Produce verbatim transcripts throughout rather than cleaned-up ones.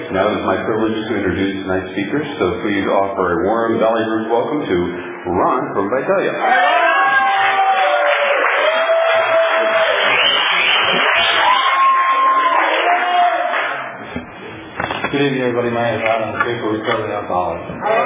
Now it is my privilege to introduce tonight's speakers, so please offer a warm Valley Group welcome to Ron from Vitalia. Good evening, everybody. My name is Ron. I'm a speaker recovering alcoholic.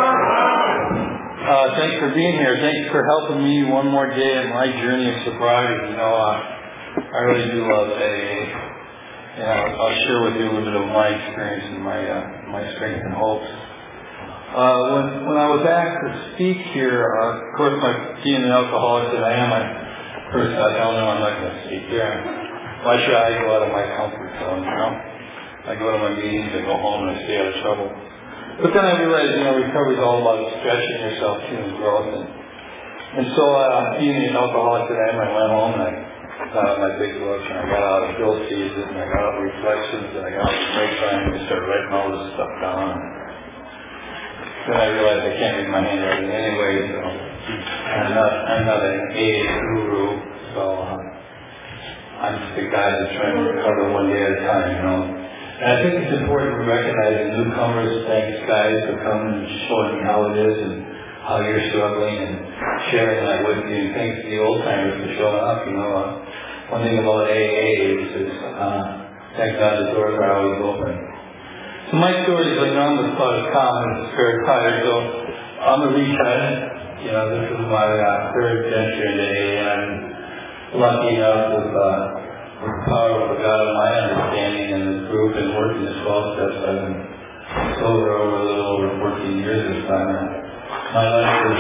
Uh, thanks for being here. Thanks for helping me one more day in my journey of sobriety. You know, uh, I really do love A A. And I'll, I'll share with you a little bit of my experience and my uh, my strength and hopes. Uh, when when I was asked to speak here, uh, of course, my being an alcoholic that I am, I first I don't know I'm not going to speak here. Why should I go out of my comfort zone? You know, I go to my meetings, I go home, and I stay out of trouble. But then I realized, you know, recovery is all about stretching yourself to and growth. And, and so, uh, being an alcoholic that I am, I went home and I got out my big book and I got out a Bill Season and I got out Reflections and I got out the Grapevine and I started writing all this stuff down. Then I realized I can't read my handwriting anyway, so I'm not, I'm not an A A guru, so uh, I'm just a guy that's trying to recover one day at a time, you know. And I think it's important to recognize the newcomers. Thanks, guys, for coming and showing me how it is and how you're struggling and sharing that with me. And thanks to the old timers for showing up. You know, uh, one thing about A A is, is uh, thank God the doors are always open. So my story is like none of thought is common. It's very tired. So I'm a retread. You know, this is my uh, third venture into A A. And I'm lucky enough with uh, the power of God of my understanding in this group and working this twelve steps. I've been sober over a little over fourteen years this time. And my life is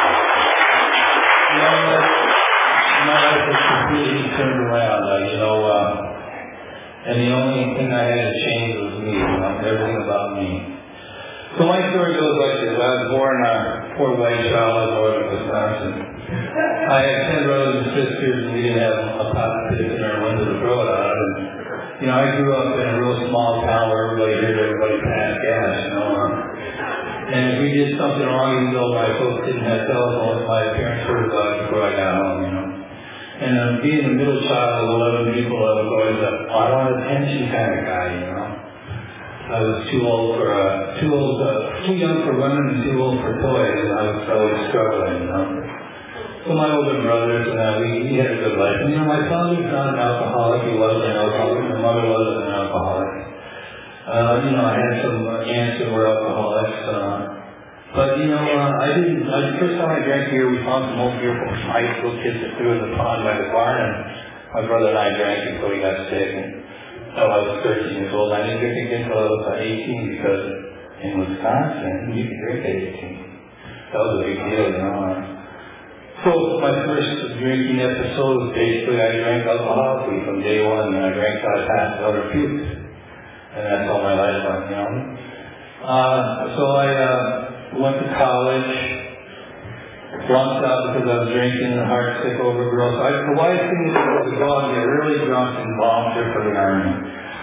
my life, my life is completely turned around. Uh, you know, uh, and the only thing I had to change was me. You know, everything about me. So my story goes like this. I was born a poor white child in northern Wisconsin. I had ten brothers and sisters, and we didn't have a pot to piss in our window to throw it out. And, you know, I grew up in a real small town where everybody heard everybody pass gas, you know. Uh, and if we did something wrong, even though my folks didn't have telephones, my parents heard about it before I got home, you know. And um, being the middle child of eleven people, I was always a I want attention kind of guy, you know. I was too old for, uh, too old, uh, too young for women and too old for toys, and I was always struggling, you know. So my older brothers and I, we, we had a good life. And, you know, my father was not an alcoholic. He wasn't an alcoholic. My mother wasn't an alcoholic. Uh, you know, I had some aunts who were alcoholics. Uh, but, you know, uh, I didn't, uh, the first time I drank beer, we found some old beer from some high school kids that threw in the pond by the barn. And my brother and I drank until we got sick. And until I was thirteen years old. I didn't drink again until I was eighteen because in Wisconsin, you could drink at eighteen. That was a big deal, you know. So my first drinking episode was basically I drank alcoholically from day one, and I drank till I passed out or puked. And that's all my life went, you know. Uh, so I uh, went to college, flunked out because I was drinking and heart sick over girls. So I, the wise thing is to go out and get really drunk and volunteer for the Army.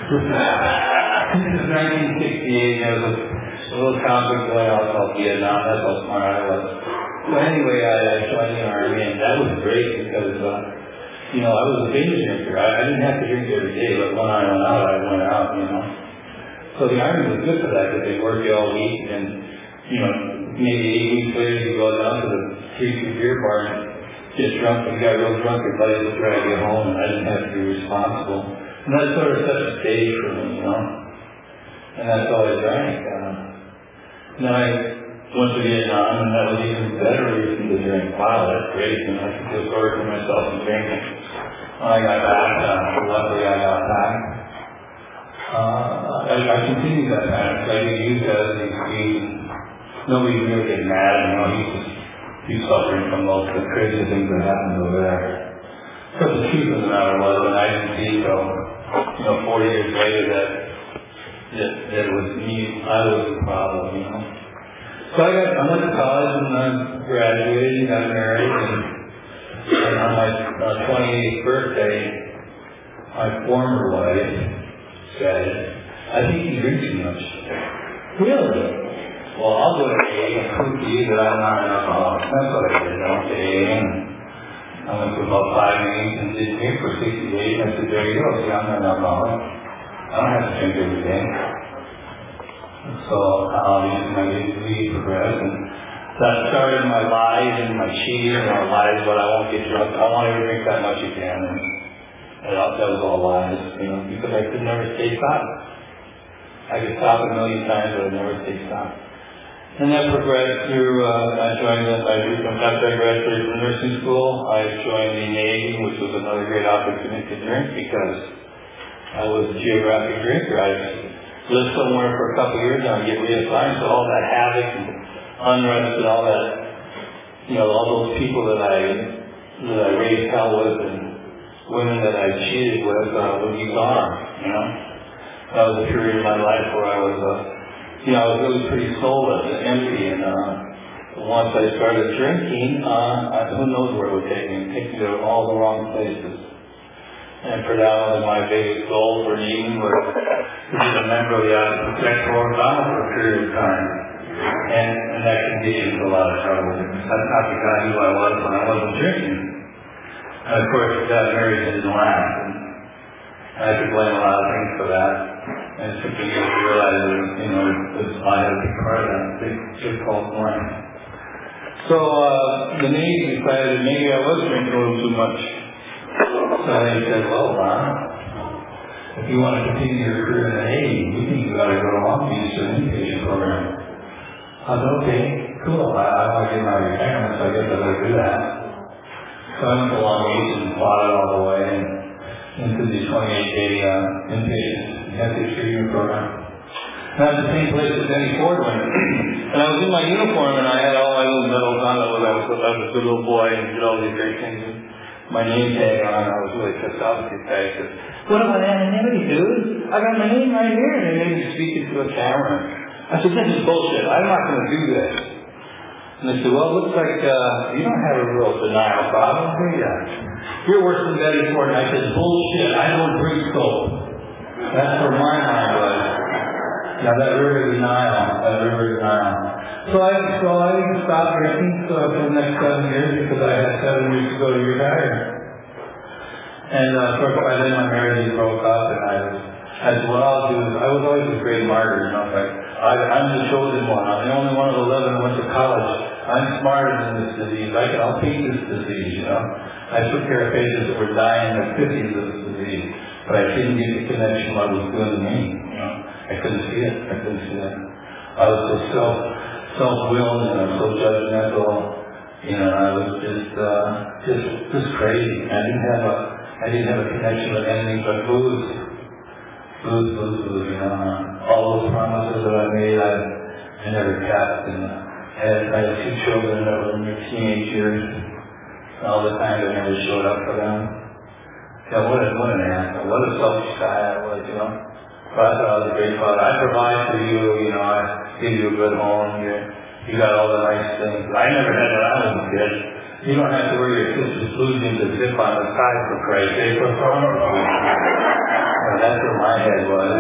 This is nineteen sixty-eight, and there was a little conflict going on called Vietnam. That's how smart I was. So anyway, I, I joined the Army, and that was great because, uh, you know, I was a binge drinker. I, I didn't have to drink every day, but when I went out, I went out, you know. So the Army was good for that because they worked you all week, and, you know, maybe eight weeks later you go down to the three-two beer bar and get drunk. If you got real drunk, your buddy would drag you home, and I didn't have to be responsible. And that sort of set the stage for me, you know. And that's all I drank. Uh, then I went to Vietnam, and that was even better reason to drink. Wow, that's great. You know, I could feel sorry for myself and drinking. When I got back, uh, luckily I got back. Uh, I, I continued that pattern. So I didn't use that as an excuse. Nobody really get mad, you know, he's just, he's suffering from those the crazy things that happened over there. But the truth of the matter was, when I didn't see, so, you know, forty years later, that, that, that it was me, I was the problem, you know. So I got, I went to college and I graduated and got married, and, and on my uh, twenty-eighth birthday, my former wife said, I think you drink too much. Really? Well, I'll go to A A and prove to you that I'm not an alcoholic. That's what I did. I went to A A and I went to about five meetings and did drink for sixty days, and I said, there you go, see, I'm not an alcoholic. I don't have to drink every day. So obviously my weed progressed, and that started my lies and my cheating and my lies, but I won't get drunk. I want you to drink that much you can. And, and that was all lies, you know, because I could never stay stopped. I could stop a million times, but I'd never stay stopped. And that progressed through, uh, I joined, the, I, after I graduated from nursing school, I joined the Navy, which was another great opportunity to drink because I was a geographic drinker. I lived somewhere for a couple of years and I'd get reassigned, so all that havoc and unrest and all that, you know, all those people that I, that I raised hell with and women that I cheated with uh, would be gone, you know. That was a period of my life where I was, uh, you know, I was really pretty soulless and empty, and uh, once I started drinking, uh, I, who knows where it would take me. It would take me to all the wrong places. And for that, my biggest goal for me was to be a member of the Office of Sexual Organa for a period of time. And, and that can get you into a lot of trouble. That's not the guy who I was when I wasn't drinking. And of course, that marriage didn't last. And I could blame a lot of things for that. And it took me years to realize that, you know, I had a big part of that big difficult life. So uh, the Navy decided maybe I was drinking a little too much. So they said, well, Ron, if you want to continue your career in the Navy, we think you got to go to Long Beach to an inpatient program. I said, okay, cool. I, I want to get my retirement, so I guess I better do that. So I went to Long Beach and plotted all the way into the twenty-eight day uh, inpatient intensive treatment program. And I was the same place as Denny Ford went. And I was in my uniform and I had all my little medals on. I was, I was, I was a good little boy and did all these great things. And my name tag on, I was really pissed off with these guys. Said, what about anonymity, dude? I got my name right here. And they made me speak into a camera. I said, this is bullshit. I'm not going to do this. And they said, well, it looks like uh, you don't have a real denial problem, do you? You're worse than Betty Ford. And I said, bullshit. I don't drink soap. That's where my mind was. Now that river denial, that river denial. So I, so I stopped drinking so for the next seven years because I had seven years to go to retire. And uh, of course by then my marriage broke up and I was, I said, what I'll do is, I was always a great martyr, you know, like, I, I'm the chosen one. I'm the only one of eleven who went to college. I'm smarter than this disease. I can, I'll beat this disease, you know. I took care of patients that were dying in their fifties of this disease. But I didn't get the connection what it was doing to me. You know, I couldn't see it. I couldn't see it. I was so self, self-willed and I was so judgmental. You know, I was just, uh, just, just crazy. I didn't have a, I didn't have a connection with anything but booze, booze, booze, booze. You know, uh, all those promises that I made, I, I never kept. And I had, I had two children that were in their teenage years. All the time I never showed up for them. Yeah, what, a, what an ass. What a selfish guy I was, you know. But I thought I was a great father. I provide for you, you know, I give you a good home. You, you got all the nice things. I never had that when I was a kid. You don't have to wear your sister's blue jeans and zip on the side for Christ's sake. What's wrong with you? Well, that's where my head was.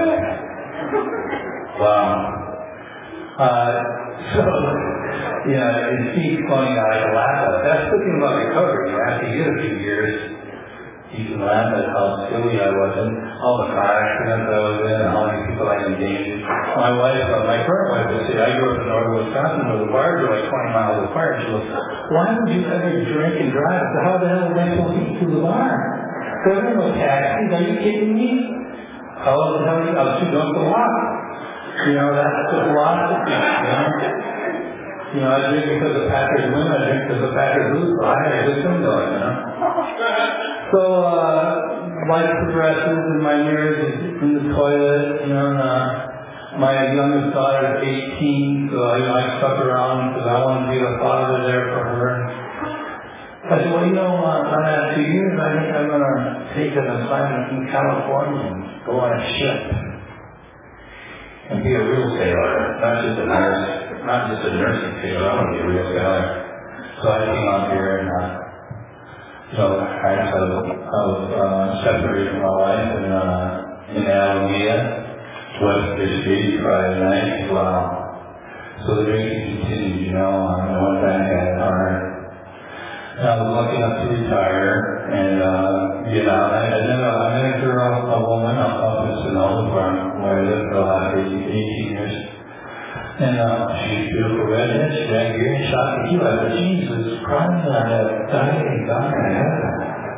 Wow. Uh, so, you know, it seems funny how I can laugh at it. That's thinking about recovery. You know, after you get a few years, you can laugh at how silly I was and all the car accidents I was in and how many people I endangered. My wife, uh, my current wife would say, I grew up in northern Wisconsin where the bars are like twenty miles apart. She goes, why would you ever drink and drive? So how the hell was I supposed to get to the bar? There were no taxis. Are you kidding me? How the hell I was too drunk to walk. You know, that's the philosophy, you know. You know, I drink because the Packers win, I drink because the Packers lose, so I had a good thing going, you know. So, uh, life progresses and my marriage is in the toilet, you know, and, uh, my youngest daughter is eighteen, so I, I stuck around because I wanted to be the father there for her. I said, well, you know, uh, on that two years, I think I'm going to take an assignment in California and go on a ship and be a real sailor, not just a nurse, not just a nursing sailor, I want to be a real sailor. So I came out here and, uh, so I was, I was uh, separated from my wife in, uh, in Alameda, West Fishbeach, Friday night. Wow. So the drinking continued, you know, I went back at it hard. And I was lucky enough to retire and uh, get out. I, I met a, I met a girl, a woman up, up in Sonoma where, where I lived for the last eighteen years. And uh, she's a beautiful redhead. She ran here and shot the key. I said, Jesus Christ, I had died and God in heaven.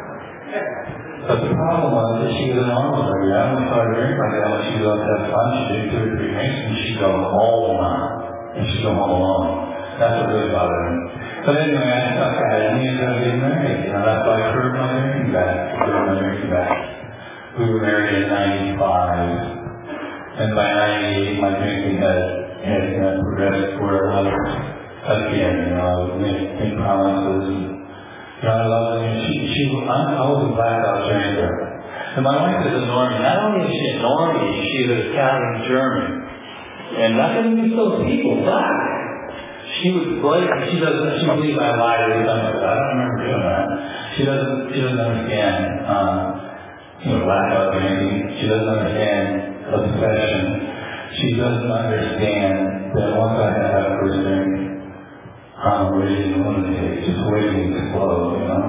But the problem was that she was an normal lady. I only started drinking like that when she was up to have fun. She did two or three drinks and she'd go home now. And she'd go home alone. That's what really bothered me. But anyway, I stuck at it and he ended up getting married. You know, that's why I heard my drinking back. I heard my drinking back. We were married in ninety-five. And by ninety-eight, my drinking had, had uh, progressed where I was again. You know, I was making promises. And, you know, I loved her. She, she, I, I was a blackout drinker. And my wife is a normie. Not only is she a normie, she's an Italian German. And not going to be those people, black. She was blatant. She doesn't, she believes I lied every time I said, I don't remember doing that. She doesn't, she doesn't understand, um, you know, blackout drinking. She doesn't understand obsession. She doesn't understand that once I had that first drink, I'm ready to lunatic, just waiting to explode, you know?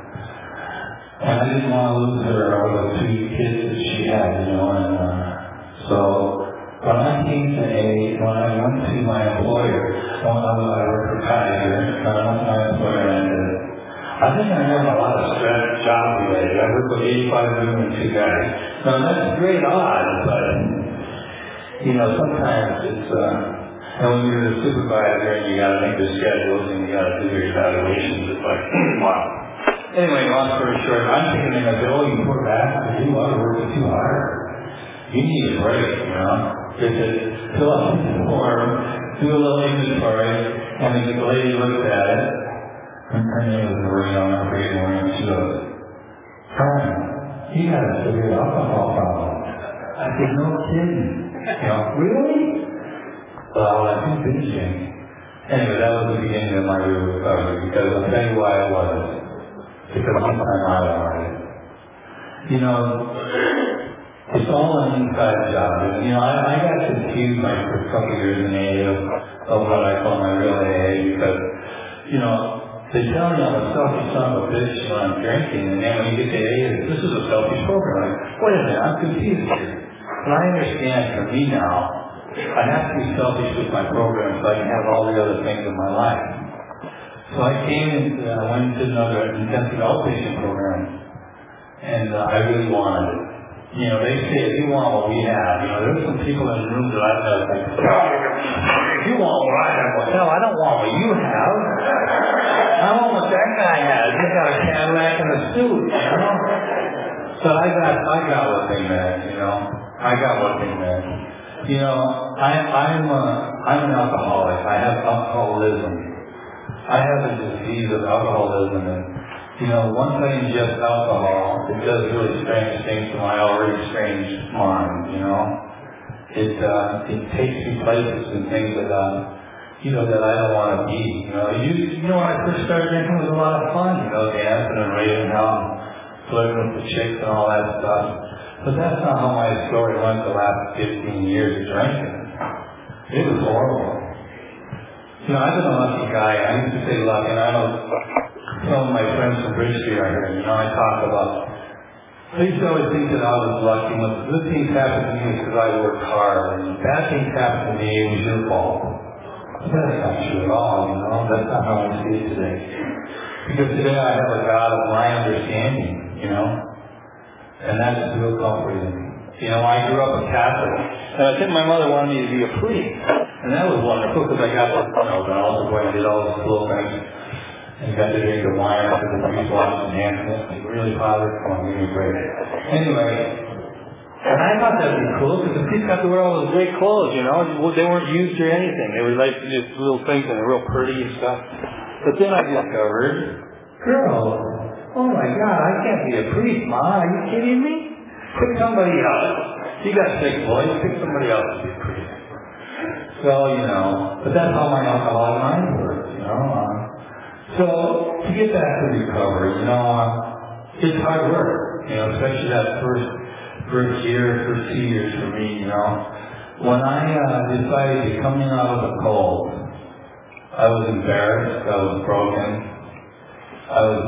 And I didn't want to lose her or the two kids that she had, you know, and uh, so when I came to A, when I went to my employer, when I was I worked for Kaiser, and I went to my employer and I said, I think I have a lot of stress job related. I work with eighty-five women and two guys. Now that's great odds, but you know, sometimes it's uh and when you're the supervisor and you gotta make the schedules and you gotta do your evaluations, it's like wow. Anyway, long story short, I'm thinking I said, oh, you poor bastard, you ought to work too hard. You need a break, you know. They said, fill out the form, do a little inventory, and then the lady looked at it, and her name was Maria, I'm not forgetting her name, she goes, Brian, you got a severe alcohol problem. I said, no kidding. You know, really? Well, I think binging. Anyway, that was the beginning of my real recovery, because I'll tell you why it was. Because one time I lied. You know, it's all an inside job. And, you know, I, I got confused my first couple of years in A A of, of what I call my real A A because, you know, they tell me I'm a selfish son of a bitch when I'm drinking, and then when you get to A A, this is a selfish program. Like, wait a minute, I'm confused here. But I understand for me now, I have to be selfish with my program so I can have all the other things in my life. So I came and uh, went to another intensive outpatient program, and uh, I really wanted it. You know, they say, if you want what we have, you know, there's some people in the room that I've met, like, if you want what I have, well, hell, I don't want what you have. I want what that guy has. He's got a Cadillac and a suit, you know? So I got, I got what they meant, you know? I got what they meant. You know, I, I'm, uh, I'm an alcoholic. I have alcoholism. I have a disease of alcoholism, and you know, once I ingest alcohol, it does really strange things to my already strange mind, you know. It uh, it takes me places and things that, uh, you know, that I don't want to be. You know, you, you know, when I first started drinking, it was a lot of fun, you know, dancing and raving out and flirting with the chicks and all that stuff. But that's not how my story went the last fifteen years of drinking. It was horrible. You know, I've been a lucky guy. I used to say lucky, and I don't... Some of my friends from Bridge Street are here, you know, I talk about, I used to always think that I was lucky. When good things happen to me, it's because I worked hard, and bad things happen to me, it was your fault. But that's not true at all, you know, that's not how I see it today. Because today I have a God of my understanding, you know, and that's real comforting. You know, I grew up a Catholic, and I think my mother wanted me to be a priest, and that was wonderful, because I got, you know, the altar boy, I did all those little things. And got to drink the wine after the priest washed his hands. It really bothered me. Come on, give me a break. Anyway, and I thought that'd be cool because the priests got to wear all those great clothes, you know. They weren't used or anything. They were like just little things and they're real pretty and stuff. But then I discovered, girls, oh my God, I can't be a priest, Ma. Are you kidding me? Pick somebody else. You got six boys. Pick somebody else to be a priest. So, you know, but that's how my alcoholic mind works, you know. Uh, So, to get back to recovery, you know, uh, it's hard work, you know, especially that first first year, first two years for me, you know. When I uh, decided to come in out of the cold, I was embarrassed, I was broken, I was,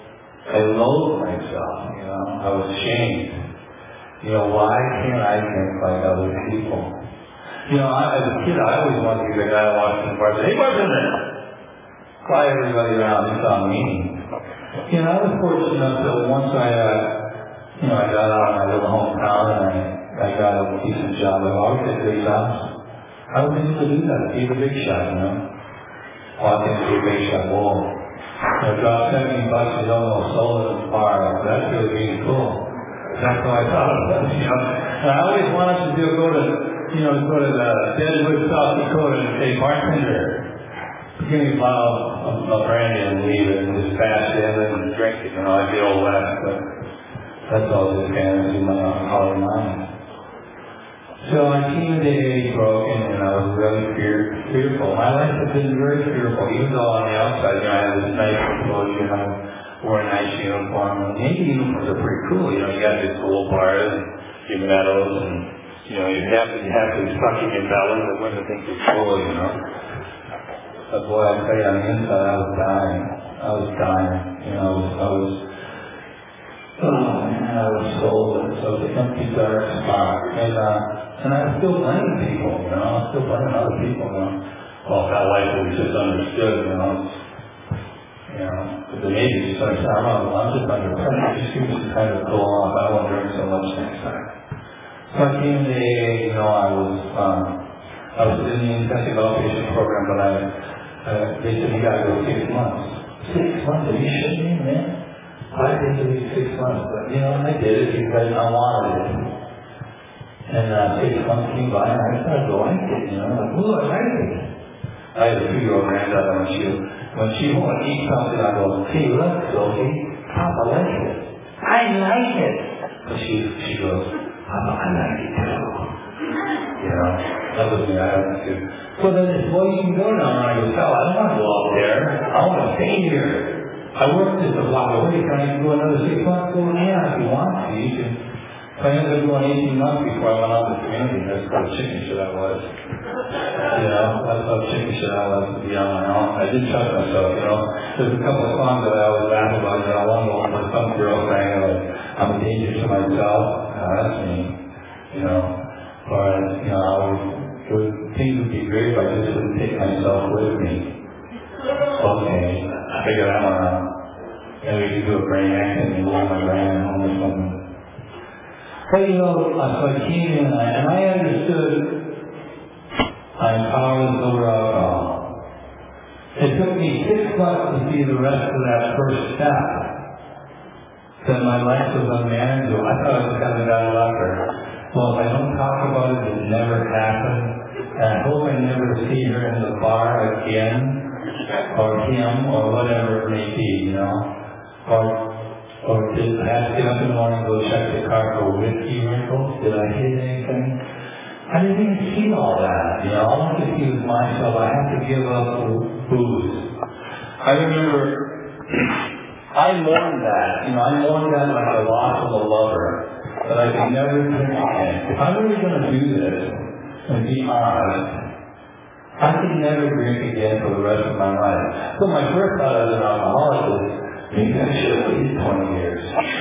I loathed myself, you know, I was ashamed. You know, why can't I drink like other people? You know, I, as a kid, I always wanted to be the guy that walked in the bar and said, hey, bartender! Fly everybody around. They saw me. You know, I was fortunate enough that once I, uh, you know, I got out of my little hometown and I, I got a decent job. I always had great jobs. I was able to do that. Be the big shot, you know. Walk into a big shot. Whoa. You know, drop seventy bucks, you don't know, sold in the bar. That's really being cool. That's what I thought of that, you know. And I always wanted to do, go to, you know, go to the Deadwood, South Dakota and say, bartender, give me a bottle of, of brandy and leave it and just bash in and drink it, you know, like the old West. But that's all just fantasy in my alcoholic mind. So I came into A A broken and I was really fear, fearful. My life has been very fearful, even though on the outside, you know, I have this nice composure and I wore a nice uniform. And Navy uniforms are pretty cool, you know, you got your gold bars and your medals and, you know, you have to, you have to be sucking your belly, but women think you're cool, you know. But boy, I tell you, on the inside, I was dying. I was dying, you know, I was, I was oh man, I was sold. So it was an empty, dark spot. And, uh, And I was still blaming people, you know, I was still blaming other people, you know. Well, that life was just understood, you know. You know, but the Navy just understood, I'm, I'm just under pressure, just give me some time to cool off, I won't drink so much next time. So I came to A A, you know, I was, um, I was in the intensive outpatient program, but I, uh, they said you gotta go six months. Six months? Are you shitting me, man? Five days a week, six months. But, you know, and I did it because I wanted it. And uh, six months came by, and I started to like it, you know, like, ooh, I like it. I had a two-year-old granddaughter, when she, when she wanted to eat something, I go, hey, look, Sophie, Papa likes it. I like it. But she, she goes, Papa, I like it too. You know, that was me, I like it too. So then this boy, you can go now, and I go, hell, I don't want to go out there. I want to stay here. I worked just a block away, can I go another six months? Go, yeah, if you want to, you can. I ended up going eighteen months before I went out to the community. That's how chicken shit I was. You know, that's how chicken shit I was to be on my own. I did trust myself, you know. There's a couple of songs that I always laugh about, you know, one with some girl saying, like, I'm a danger to myself. Now, that's me. You know, or, you know, I would, it would, things would be great if I just wouldn't take myself with me. Okay, I figured that one out. Maybe we could do a brain accident and move my brain at home or something. But you know, so I came in and I, and I understood I'm powerless over alcohol. It took me six months to see the rest of that first step. That my life was unmanageable. I thought I was kind of got a leper. Well, if I don't talk about it, it never happened. And I hope I never see her in the bar again, or him, or whatever it may be, you know. Or Or did I have to get up in the morning and go check the car for whiskey wrinkles? Did I hit anything? I didn't even see all that. You know, all I could see was myself. I had to give up booze. I remember I mourned that. You know, I mourned that like the loss of a lover. That I could never drink again. If I'm really going to do this and be honest, I could never drink again for the rest of my life. So my first thought as an alcoholic was, maybe I should have waited twenty years.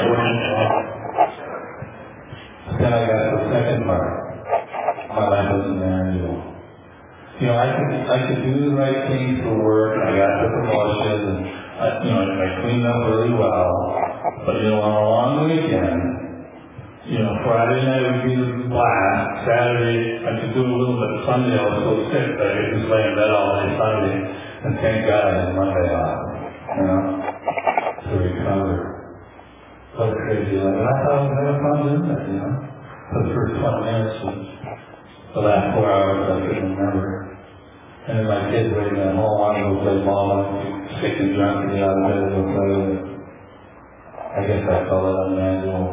Then I got the second part. My life wasn't manageable. You know, I could I could do the right things for work, and I got the promotion, and I, you know, I cleaned up really well. But you know, on a long weekend, you know, Friday night would be the blast. Saturday I could do a little bit. Sunday I was so sick that I could just lay in bed all day Sunday, and thank God I had Monday off. You know. To recover. What a crazy life. I thought I was having fun doing that, you know. For the first twenty minutes, and the last four hours I couldn't remember. And then my kids waiting at home, I go play ball, I'm sick and drunk to get out of bed and go play with it. I guess I call that unmanageable.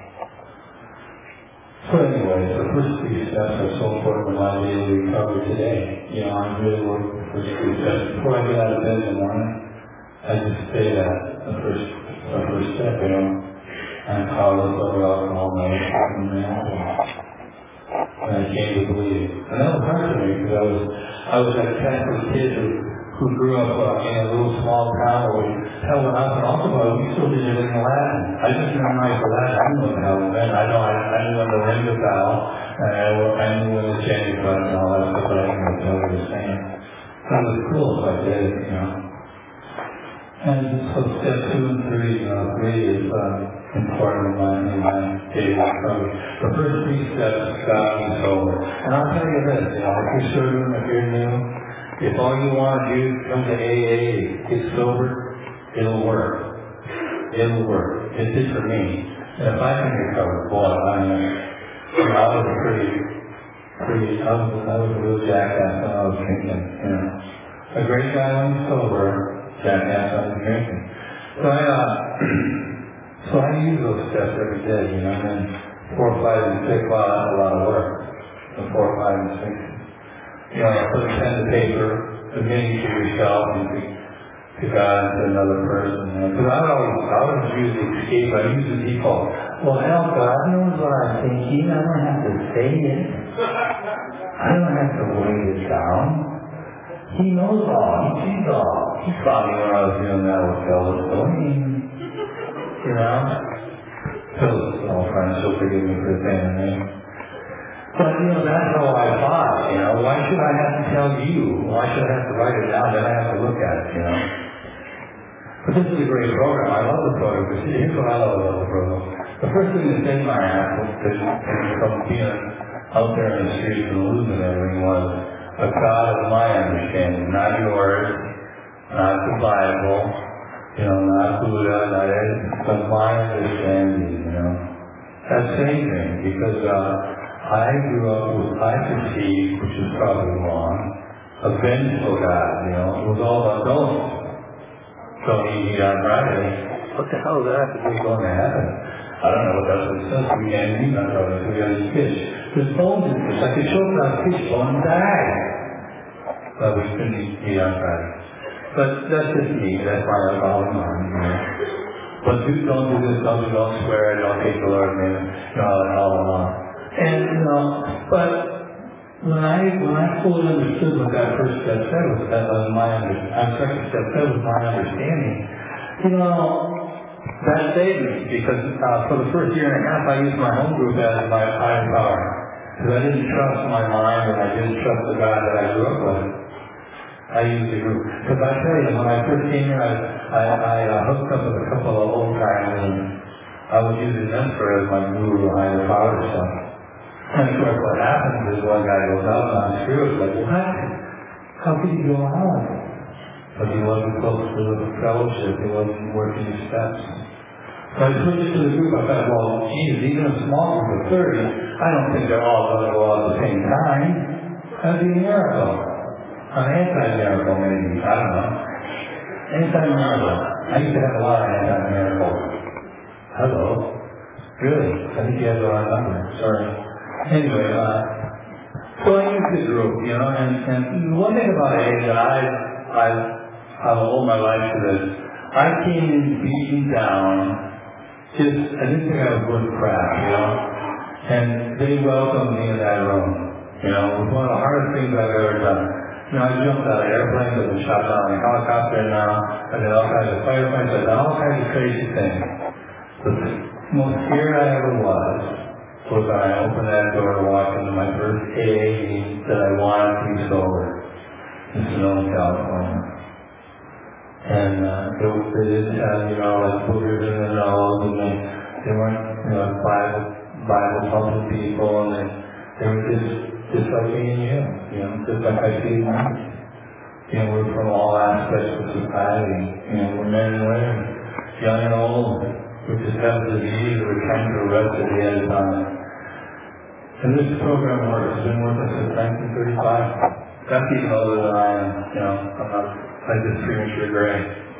So anyway, the first three steps are so important in my daily recovery today. You know, I'm really working the first three steps. Before I get out of bed in the morning, I just say that, the first, the first step, you know, I'm powerless over alcohol, my unmanageable. And I came to believe. And that was hard for me, because I was, I was that Catholic kid who, who grew up uh, in a little small town where we, hell, when I was an alcoholic, we still did everything in Latin. I just memorized the Latin. I didn't know what the hell it meant. I know, I, I knew when to ring the bell, and I, I knew when to change the button and all That was cool if I did it, you know. And so step two and three, you know, three is uh, important in my, in my daily recovery. The first three steps got me sober. And I'll tell you this, you know, if you're serving, if you're new, if all you want to do is come to A A, get sober, it'll work. It'll work. It did for me. And if I can recover, boy, I mean, you know, I was pretty, pretty, I was, I was a real jackass when I was drinking, you know. A great guy when he's sober, jackass when he's drinking. So I, uh, so I use those steps every day, you know, and then four, five, and six, wow, that's a lot of work. So four, five, and six. You know, put pen to paper, admitting to yourself and to, to God and to another person. Because I always, I always use the escape, I use the default. Well, hell, God knows what I'm thinking. I don't have to say it. I don't have to weigh it down. He knows all. He sees all. He saw me when I was doing that with Phyllis. So, I mean, you know, Phyllis, old friend, she'll forgive me for saying her name. But, you know, that's how I thought, you know. Why should I have to tell you? Why should I have to write it down? Then I have to look at it, you know. But this is a great program. I love the program. But here's what I love about the program. The first thing that came to my ass was from being out there in the streets and losing everything was a God of my understanding, not yours, not the Bible, you know, not Buddha, not anything, but my understanding, you know. That's changing because uh, I grew up with, I perceived, which is probably wrong, a vengeful God, you know. It was all about don't. So he got right. What the hell is that? What's going to happen? I don't know what that's what it says. We can't eat on brothers. We got to eat fish. There's bones in fish. I could show you how fish bone died. But we couldn't eat meat on Friday. But that's just me. That's my alcoholic mind, you know. But do, don't do this, don't do, don't swear, don't hate the Lord, man. You know, and all along. And, you know, but when I, when I fully understood what that first step said was, that was my understanding, uh, second step said was my understanding, you know, that saved me, because uh, for the first year and a half I used my home group as my higher power. Because I didn't trust my mind and I didn't trust the God that I grew up with. I used the group. Because I tell you, when I first came here, I, I, I uh, hooked up with a couple of old timers and I was using them for as my guru, higher power stuff. And of course what happens is one guy goes out and I'm screwed. It's like, what? How could you go out? But he wasn't close to the fellowship. He wasn't working his steps. So I switched to the group. I thought, well, geez, even a small group of thirty, I don't think they're all going to go out at the same time. That'd be a miracle. An anti-miracle, maybe. I don't know. Anti-miracle. I used to have a lot of anti-miracles. Hello. Really? I think you have the wrong number. Sorry. Anyway, uh, so I used the group, you know, and, and one thing about A A that I, I, I've all my life to this, I came in beaten down. Just, I didn't think I was worth crap, you know. And they welcomed me in that room. You know, it was one of the hardest things I've ever done. You know, I jumped out of airplanes, I've been shot down in a helicopter now, I did all kinds of firefights, I did all kinds of crazy things. But the most scared I ever was was when I opened that door to walk into my first A A meeting that I wanted to be sober in Sonoma, California. And uh, they, they didn't have, you know, like boogers in their nose, and they, they weren't, you know, Bible, Bible pumping people, and they, they were just, just like me and you, you know, just like I see you. You know, we're from all aspects of society, you know, we're men and women, young and old, we just have a disease that we're trying to arrest at the end of time. And this program works, it's been working since nineteen thirty-five. That's even older than I am, you know, I'm not, I just premature gray.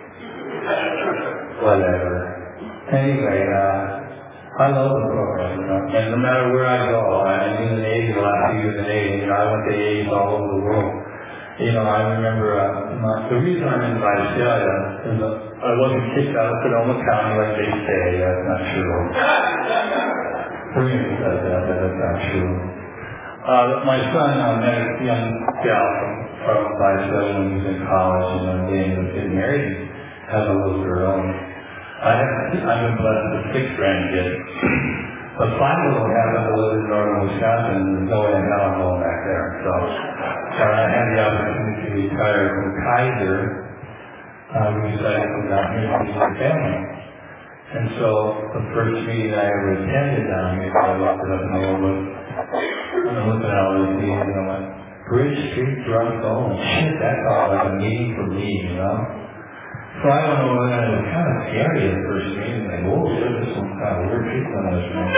Whatever. Anyway, uh, I love the program, you know, and no matter where I go, I mean, in the Navy, the last few years in the Navy, you know, I went to A As all over the world. You know, I remember, uh, my, the reason I'm in Australia is that I wasn't kicked out of Sonoma County like they say. That's not true. Korean says that, but that's not true. Uh, my son uh, met a young gal from, from Australia when he was in college, and one day he was getting married, had a little girl. I have, I've been blessed with six grandkids. But five of them happen to live in northern Wisconsin, and there's no way in hell I'm going back there. So, so I had to the opportunity to retire from Kaiser, uh, we decided to come down here to see my family. And so the first meeting I ever attended down here, I looked it up and I was I'm looking at all these meetings and I'm like, Bridge Street Drug Zone, shit, that felt like a meeting for me, you know? So I went over there and it was kind of scary at the first meeting, like, whoa, shit, there's some kind of weird people in this room.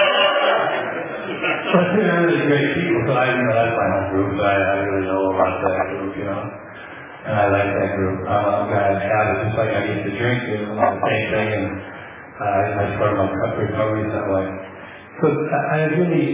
But they're really great people, so I, you know, that's my home group, so I, I really know about that group, you know? And I like that group. I'm a guy that have it, just like I used to drink, you know, the same thing, and uh, I started my cup recovery that way. So I really,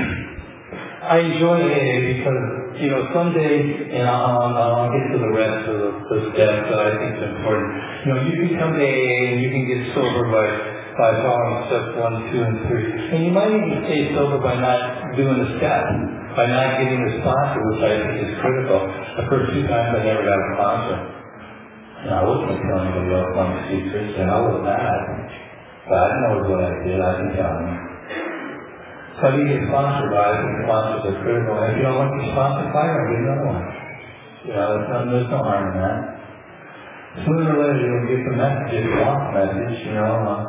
I enjoy A A because, you know, some days, and I'll, I'll get to the rest of the, the steps that I think is important. You know, you can come to A A and you can get sober by, by following steps one, two, and three. And you might even stay sober by not doing the steps, by not getting a sponsor, which I think is critical. The first two times I never got a sponsor. And I wasn't telling anybody else on the secrets, and I was mad. God knows what I did, I can tell him. So you get sponsored by it, and sponsors are critical. And if you don't want to sponsor, fire them, get another one. You know, there's no, there's no harm in that. Sooner or later, you'll get the message if you want the message, you know. Uh,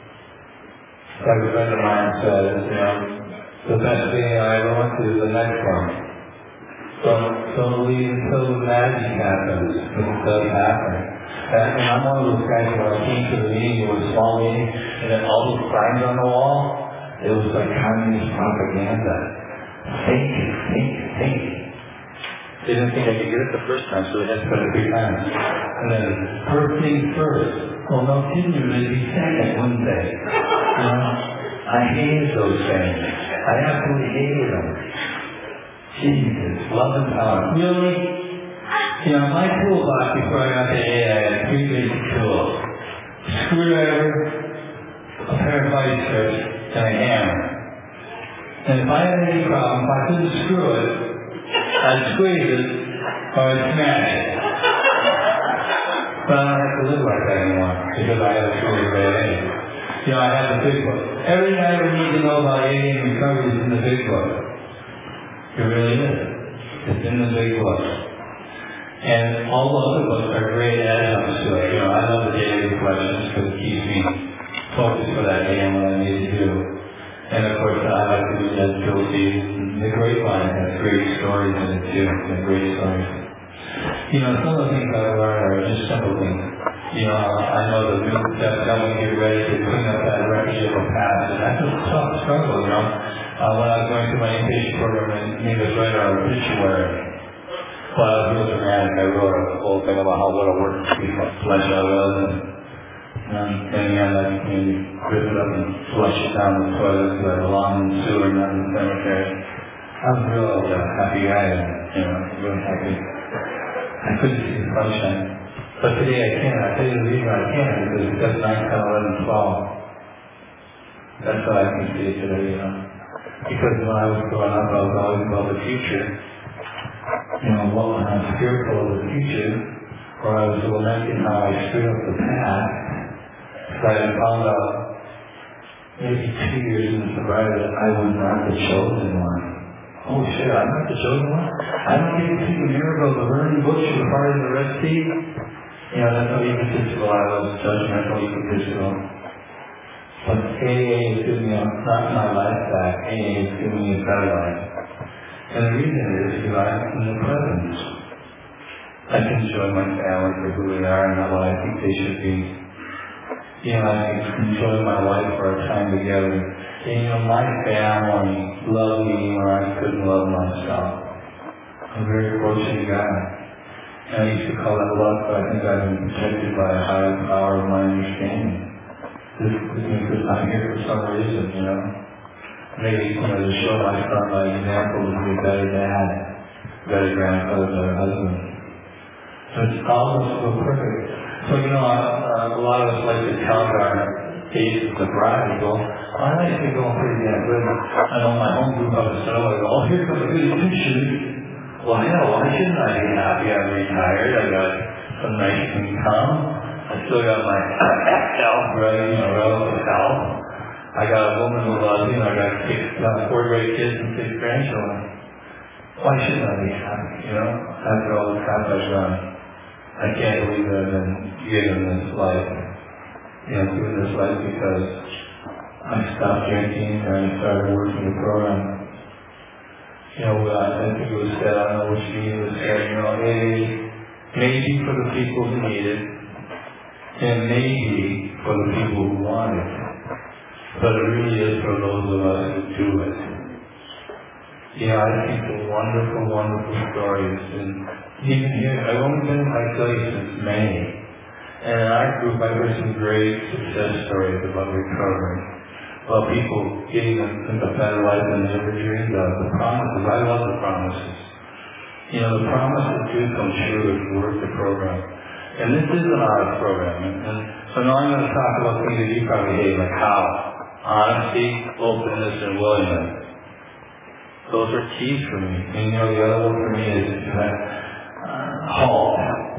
like a friend of mine says, you know, the best thing I ever went to is the next one. Don't, don't leave until the magic happens, because it does happen. And, and I'm one of those guys who I came to the meeting, it was a small meeting, and then all those signs on the wall, it was like communist propaganda. Think, think, think. They didn't think I could get it the first time, so they had to put it three times. And then, first things first. Well, no, didn't you? They'd be second, wouldn't they? You know, I hated those things. I absolutely hated them. Jesus, love and power. Really? You know, my toolbox before I got to A A, I had three basic tools. Screwdriver, a pair of vice grips, and a hammer. And if I had any problem, if I couldn't screw it, I'd squeeze it, or I'd smash it. But I don't have to live like that anymore, because I have a screwdriver A A. You know, I have the big book. Everything I ever need to know about A A and recovery is in the big book. It really is. It's in the big book. And all the other books are great adjuncts to it. You know, I love the daily reflections because it keeps me focused for that day and what I need to do. And of course, I like to do that guilty. The Grapevine has great stories in it too. They're great stories. You know, some of the things I've learned are just simple things. You know, I know the new steps coming here ready to clean up that wreckage of the past. And that's a tough struggle, you know. Uh, when I was going through my inpatient program and made us write our obituary, well, I was real dramatic. I wrote a whole thing about how what a working piece of flesh I was. And, um, and then I made me rip it up and flush it down the toilet because I belonged in the sewer, not in the cemetery. I was a real uh, happy guy, and, you know, really happy. I couldn't see the sunshine. But today I can. I tell you the reason I can because it says nine, ten, eleven, twelve. That's how I can see it today, you know. Because when I was growing up, I was always about the future. You know, what when I was fearful of the future, or I was lamenting how I screwed up the past, so I found out maybe two years into sobriety that I was not the chosen one. Oh shit, I'm not the chosen one? I don't get to see the miracle of the burning bush or the part of the Red Sea? You know, that's how egotistical I was, judgmental, egotistical. But A A is giving me, not my life back, A A is giving me a better life. And the reason is because I'm in the presence. I can enjoy my family for who they are and not what I think they should be. You know, I can enjoy my life for our time together. And you know, my family loved me when I couldn't love myself. I'm a very fortunate guy. And I used to call that luck, but I think I've been protected by a higher power of my understanding. This is because I'm here for some reason, you know. Maybe, you know, to show my son my example to be a better dad, better grandfather, better husband. So it's almost so perfect. So, you know, uh, a lot of us like to count our days of sobriety. Well, my life is going pretty damn good. I know my home group up in Sonoma go, oh, here comes a good picture. Well, hell, why shouldn't I be happy? I'm retired. I got some nice income. I still got my health, right? You know, relative health. I got a woman who loves me, and I got six, uh, four great kids and six grandchildren. why shouldn't I be happy, you know? After all the crap I've done, I can't believe that I've been given this life. You know, given this life because I stopped drinking and I started working the program. You know, uh, I think it was said, I don't know which meeting it was said, you know, A maybe for the people who need it, and maybe for the people who want it. But it really is for those of us who do it. You know, I think the wonderful, wonderful stories, and even here, I've only been in my place since May, and in our group I've heard some great success stories about recovery, about people getting a, a better life than they ever dreamed of. The promises, I love the promises. You know, the promises do come true if you work the program. And this is an honest program, and, and so now I'm going to talk about things that you probably hate, like how. Honesty, openness, and willingness. Those are keys for me. And you know, the other one for me is that uh, Hulk.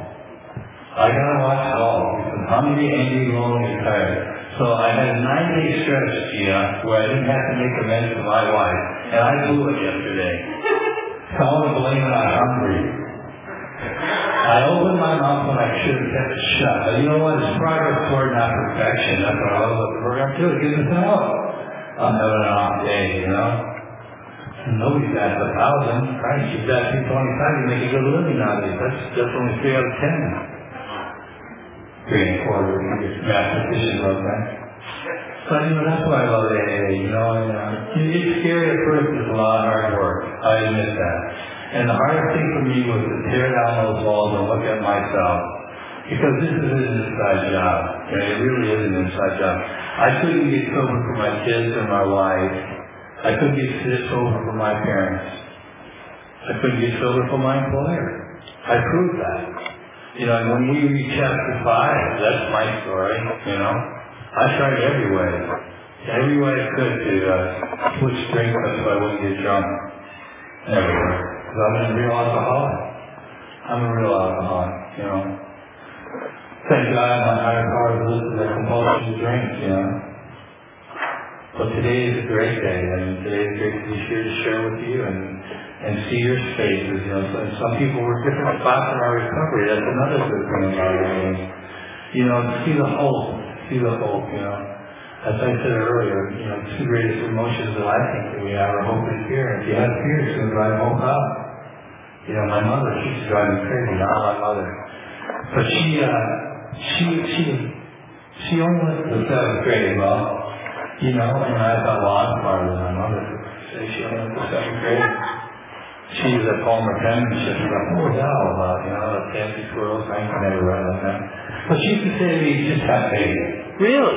I gotta watch Hulk because I'm hungry, angry, lonely, and tired. So I had a nine-day stretch, Gia, where I didn't have to make amends to my wife, and I blew it yesterday. So I want to blame it on hungry. I opened my mouth when I should have kept it shut. But you know what? It's progress toward not perfection. That's what I love about the program too. It gives us an out. I'm having an off day, you know. Nobody's at a thousand, right? You've got two twenty-five, you make a good living out of it. That's just only three out of ten. Three and a quarter, mathematicians love that. So, you know, that's why I love A A, you know. And, uh, it's scary at first, it's a lot of hard work. I admit that. And the hardest thing for me was to tear down those walls and look at myself. Because this is an inside job. Okay? It really is an inside job. I couldn't get sober for my kids or my wife. I couldn't get sober for my parents. I couldn't get sober for my employer. I proved that. You know, and when we read chapter five, that's my story, you know. I tried every way. Every way I could to uh, switch drinks so I wouldn't get drunk. Everywhere. Because I'm a real alcoholic. I'm a real alcoholic, you know. Thank God my higher power is listed as compulsion to drink, you know. But today is a great day, and today is great to be here to share with you and, and see your spaces, you know. And some people were different spots in our recovery. That's another good thing about it. You know, see the hope, see the hope, you know. As I said earlier, you know, two greatest emotions that I think that we have are hope and fear. If you have fear, it's going to drive hope out. You know, my mother, she used to drive me crazy, not my mother. But she, uh, she, she, she only went to the seventh grade, well, you know, and I thought, well, I'm smarter than my mother. She only went to seventh grade. She was at Palmer Penmanship. She's like, what was that all about? You know, the fancy squirrels. I ain't never read like that. But she used to say to me, just have faith. Really?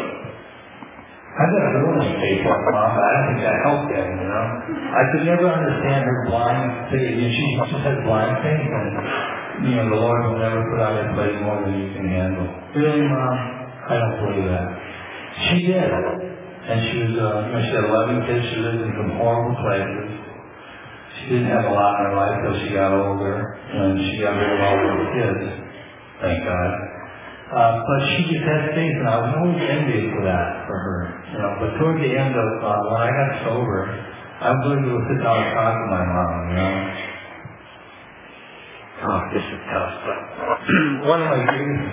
I got a really faith like Mom, but I don't think that helped them, you know. I could never understand her blind faith. You know, she just had blind faith. And, you know, the Lord will never put on your plate more than you can handle. Really, Mom? I don't believe that. She did. And she was, uh, you know, she had eleven kids. She lived in some horrible places. She didn't have a lot in her life till she got older, and she got rid of all of her kids. Thank God. Uh, but she just had faith, and I was always envious of that for her. You know, but toward the end of uh, when I got sober, I was able to sit down and talk to my mom. You know. Oh, this is tough. But one of my greatest,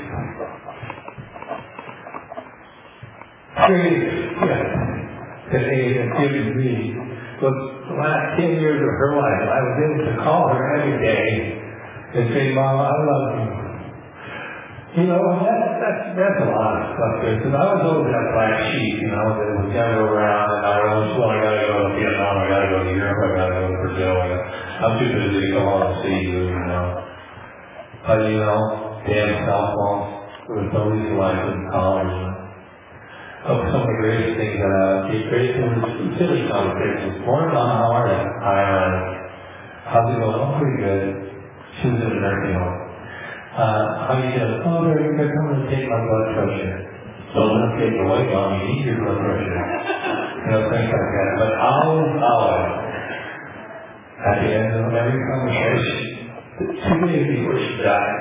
greatest gifts that they have given me was the last ten years of her life. I was able to call her every day and say, Mom, I love you. You know, that, that's, that's a lot of stuff there, because I was always that black sheep, you know, that was never around, and I was, well, I gotta go to Vietnam, I gotta go to Europe, I gotta go to Brazil, and I'm too busy to come home and see you, you know. But, you know, damn cell phones, it was always life in college. Oh, some of the greatest things that uh, the greatest things was silly conversations. More about how hard I was. How's it going? Oh, pretty good. She was in a nursing home. Uh, how you doing? Oh, they're, they're coming to take my blood pressure. So let's take the weight on you. Eat your blood pressure. You know, things like that. But hours, hours. At the end of every conversation, two days before she died,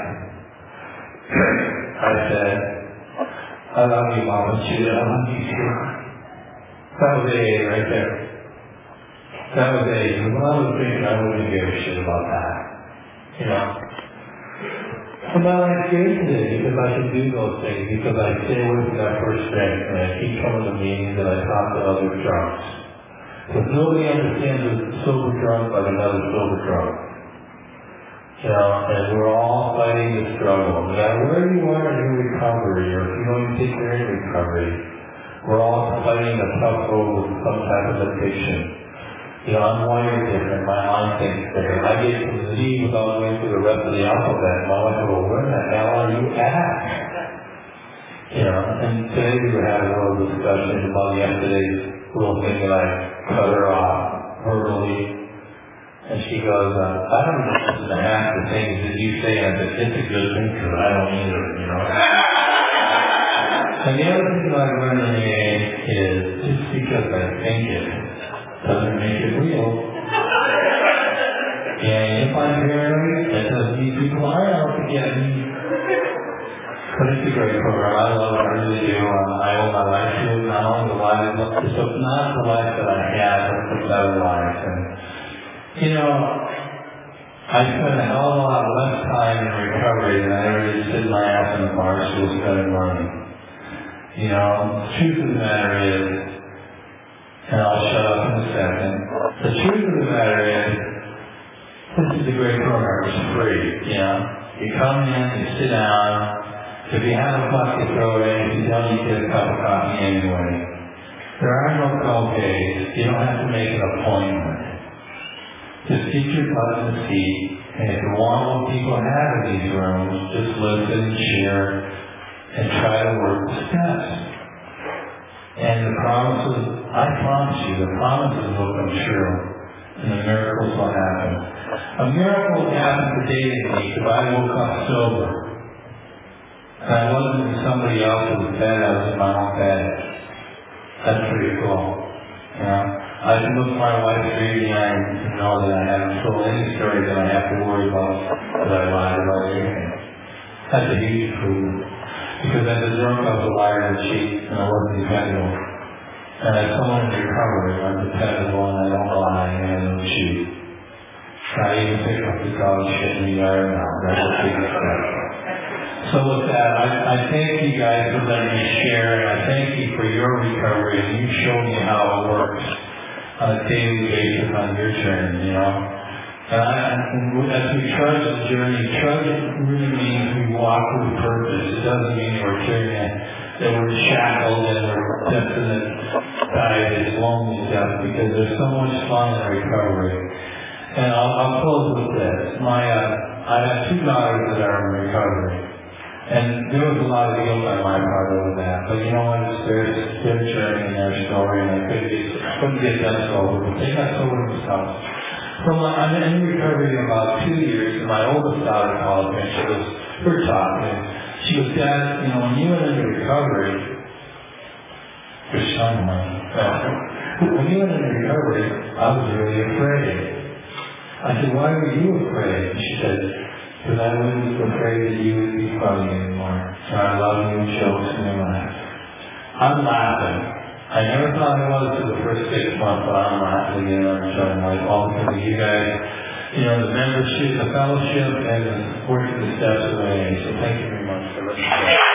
I said, I love you, Mama. She said, I love you too. That was A A right there. That was age. When I was thinking, I wouldn't give a shit about that. You know? And my life's great today because I can do those things, because I stay away from that first thing, and I keep coming to meetings and I talk to other drunks. Because nobody understands a sober drunk like another sober drunk. You know, and we're all fighting the struggle. No matter where you are in your recovery, or if you don't even think you're in recovery, we're all fighting a tough road with some type of addiction. You know, I'm wired different. My mind thinks different. I get to Z without going through the rest of the alphabet. My wife will go, where the hell are you at? You know, and today we were having a little discussion about yesterday's little thing that I cut her off verbally. And she goes, uh, I don't know if this is half the things that you say, and I said, it's a good thing because I don't either, you know. And the other thing that I've learned in A A is just because I think it doesn't make it real. And if I'm paranoid, that doesn't mean people are out to get me. But it's a great program. I love it. I really do. Um, I owe my life to it. Not only the life, but it's not the life that I had, but it's a better life. And you know, I spent a hell of a lot less time in recovery than I ever did sitting my ass in the bar school spending money. You know, the truth of the matter is, and I'll shut up in a second, the truth of the matter is, this is a great program. It's free, you know. You come in, you sit down. If you have a buck, you throw it in. If you don't, you get a cup of coffee anyway. There are no co-pays. You don't have to make an appointment. Just get your butt in the seat, and if you want what people have in these rooms, just listen and share, and try to work the steps. And the promises, I promise you, the promises will come true, and the miracles will happen. A miracle will happen today to me if I woke up sober, and I wasn't in somebody else's bed, I was in my own bed. That's pretty cool, you know? I can look my wife straight in the eye and know that I haven't told any story that I have to worry about, that I lied about anything. That's a huge improvement. Because as a drunk, I was a liar and cheat, and I wasn't dependable. And as someone in recovery, I'm dependable and I don't lie and I don't cheat. I even pick up the dog shit in the yard now. That's a big step. So with that, I, I thank you guys for letting me share, and I thank you for your recovery, and you showed me how it works on a daily basis on your journey, you know. And, I, and as we trudge the journey, trudge really means we walk with purpose. It doesn't mean we're carrying it, that we're shackled and we're destined to die this lonely death, because there's so much fun in recovery. And I'll, I'll close with this. My, uh, I have two daughters that are in recovery. And there was a lot of guilt on my part over that. But you know what? It's their, their journey and their story, and I couldn't get, couldn't get them sober. But they got sober themselves. So I'm in recovery about two years, and my oldest daughter called me, and she was, we were talking. She was, Dad, you know, when you went into recovery, you're son of mine. When you went into recovery, I was really afraid. I said, why were you afraid? And she said, because I wasn't afraid that you would be funny anymore. So I love you and jokes and you laugh. I'm laughing. I never thought I was for the first six months, but I'm laughing again. I'm showing like all because of you guys. You know, the membership, the fellowship, and the working the steps of A A. So thank you very much for listening.